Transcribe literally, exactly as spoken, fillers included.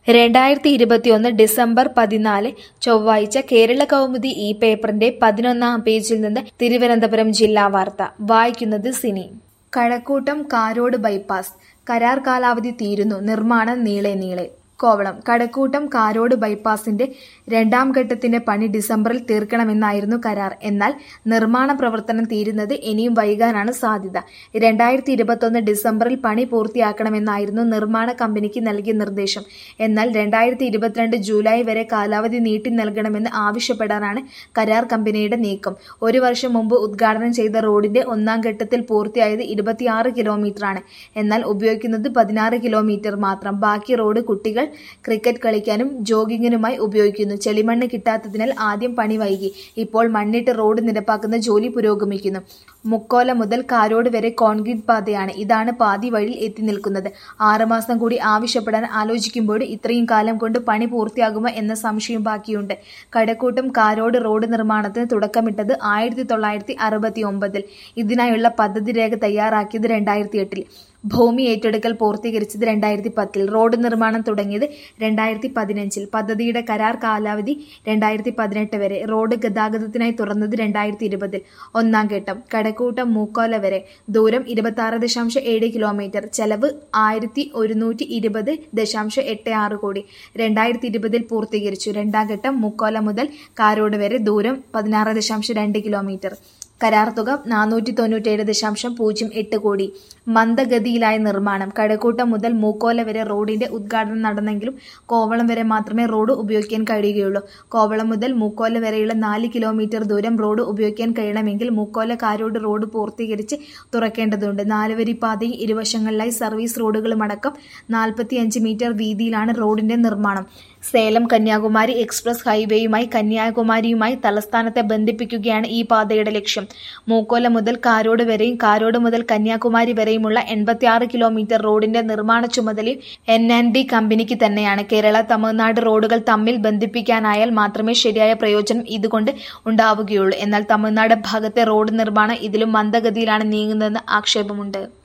രണ്ടായിരത്തി ഇരുപത്തിയൊന്ന് ഡിസംബർ പതിനാല് ചൊവ്വാഴ്ച കേരളകൗമുദി ഈ പേപ്പറിന്റെ പതിനൊന്നാം പേജിൽ നിന്ന് തിരുവനന്തപുരം ജില്ലാ വാർത്ത വായിക്കുന്നത് സിനി. കഴക്കൂട്ടം കാരോട് ബൈപ്പാസ് കരാർ കാലാവധി തീരുന്നു, നിർമ്മാണം നീളെ നീളെ. കോവളം കഴക്കൂട്ടം കാരോട് ബൈപ്പാസിന്റെ രണ്ടാം ഘട്ടത്തിന്റെ പണി ഡിസംബറിൽ തീർക്കണമെന്നായിരുന്നു കരാർ. എന്നാൽ നിർമ്മാണ പ്രവർത്തനം തീരുന്നത് ഇനിയും വൈകാനാണ് സാധ്യത. രണ്ടായിരത്തി ഇരുപത്തൊന്ന് ഡിസംബറിൽ പണി പൂർത്തിയാക്കണമെന്നായിരുന്നു നിർമ്മാണ കമ്പനിക്ക് നൽകിയ നിർദ്ദേശം. എന്നാൽ രണ്ടായിരത്തി ഇരുപത്തിരണ്ട് ജൂലൈ വരെ കാലാവധി നീട്ടി നൽകണമെന്ന് ആവശ്യപ്പെടാനാണ് കരാർ കമ്പനിയുടെ നീക്കം. ഒരു വർഷം മുമ്പ് ഉദ്ഘാടനം ചെയ്ത റോഡിന്റെ ഒന്നാം ഘട്ടത്തിൽ പൂർത്തിയായത് ഇരുപത്തിയാറ് കിലോമീറ്ററാണ്. എന്നാൽ ഉപയോഗിക്കുന്നത് പതിനാറ് കിലോമീറ്റർ മാത്രം. ബാക്കി റോഡ് കുട്ടികൾ ക്രിക്കറ്റ് കളിക്കാനും ജോഗിങ്ങിനുമായി ഉപയോഗിക്കുന്നു. ചെളിമണ്ണ് കിട്ടാത്തതിനാൽ ആദ്യം പണി വൈകി. ഇപ്പോൾ മണ്ണിട്ട് റോഡ് നിരപ്പാക്കുന്ന ജോലി പുരോഗമിക്കുന്നു. മുക്കോല മുതൽ കാരോട് വരെ കോൺക്രീറ്റ് പാതയാണ്. ഇതാണ് പാതി വഴിയിൽ എത്തി നിൽക്കുന്നത്. ആറുമാസം കൂടി ആവശ്യപ്പെടാൻ ആലോചിക്കുമ്പോൾ ഇത്രയും കാലം കൊണ്ട് പണി പൂർത്തിയാകുമോ എന്ന സംശയം ബാക്കിയുണ്ട്. കഴക്കൂട്ടം കാരോട് റോഡ് നിർമ്മാണത്തിന് തുടക്കമിട്ടത് ആയിരത്തി തൊള്ളായിരത്തി അറുപത്തി ഒമ്പതിൽ. ഇതിനായുള്ള പദ്ധതി രേഖ തയ്യാറാക്കിയത് രണ്ടായിരത്തി എട്ടിൽ. ഭൂമി ഏറ്റെടുക്കൽ പൂർത്തീകരിച്ചത് രണ്ടായിരത്തി പത്തിൽ. റോഡ് നിർമ്മാണം തുടങ്ങിയത് രണ്ടായിരത്തി പതിനഞ്ചിൽ. പദ്ധതിയുടെ കരാർ കാലാവധി രണ്ടായിരത്തി പതിനെട്ട് വരെ. റോഡ് ഗതാഗതത്തിനായി തുറന്നത് രണ്ടായിരത്തി ഇരുപതിൽ. ഒന്നാം ഘട്ടം കഴക്കൂട്ടം മൂക്കോല വരെ. ദൂരം ഇരുപത്തി ദശാംശം ഏഴ് കിലോമീറ്റർ. ചെലവ് ആയിരത്തി ഒരുന്നൂറ്റി ഇരുപത് ദശാംശം എട്ട് ആറ് കോടി. രണ്ടായിരത്തി ഇരുപതിൽ പൂർത്തീകരിച്ചു. രണ്ടാം ഘട്ടം മൂക്കോല മുതൽ കാരോട് വരെ. ദൂരം പതിനാറ് ദശാംശം രണ്ട് കിലോമീറ്റർ. കരാർ തുക നാനൂറ്റി തൊണ്ണൂറ്റേഴ് ദശാംശം പൂജ്യം എട്ട് കോടി. മന്ദഗതിയിലായ നിർമ്മാണം. കഴക്കൂട്ടം മുതൽ മൂക്കോല വരെ റോഡിന്റെ ഉദ്ഘാടനം നടന്നെങ്കിലും കോവളം വരെ മാത്രമേ റോഡ് ഉപയോഗിക്കാൻ കഴിയുകയുള്ളൂ. കോവളം മുതൽ മൂക്കോല വരെയുള്ള നാല് കിലോമീറ്റർ ദൂരം റോഡ് ഉപയോഗിക്കാൻ കഴിയണമെങ്കിൽ മൂക്കോല കാരോട് റോഡ് പൂർത്തീകരിച്ച് തുറക്കേണ്ടതുണ്ട്. നാലുവരി പാതയും ഇരുവശങ്ങളിലായി സർവീസ് റോഡുകളുമടക്കം നാൽപ്പത്തിയഞ്ച് മീറ്റർ വീതിയിലാണ് റോഡിന്റെ നിർമ്മാണം. സേലം കന്യാകുമാരി എക്സ്പ്രസ് ഹൈവേയുമായി കന്യാകുമാരിയുമായി തലസ്ഥാനത്തെ ബന്ധിപ്പിക്കുകയാണ് ഈ പാതയുടെ ലക്ഷ്യം. മൂക്കോല മുതൽ കാരോട് വരെയും കാരോട് മുതൽ കന്യാകുമാരി വരെയുമുള്ള എൺപത്തിയാറ് കിലോമീറ്റർ റോഡിന്റെ നിർമ്മാണ ചുമതലയും എൻ ആൻഡ് ബി കമ്പനിക്ക് തന്നെയാണ്. കേരള തമിഴ്നാട് റോഡുകൾ തമ്മിൽ ബന്ധിപ്പിക്കാനായാൽ മാത്രമേ ശരിയായ പ്രയോജനം ഇതുകൊണ്ട് ഉണ്ടാവുകയുള്ളൂ. എന്നാൽ തമിഴ്നാട് ഭാഗത്തെ റോഡ് നിർമ്മാണം ഇതിലും മന്ദഗതിയിലാണ് നീങ്ങുന്നതെന്ന് ആക്ഷേപമുണ്ട്.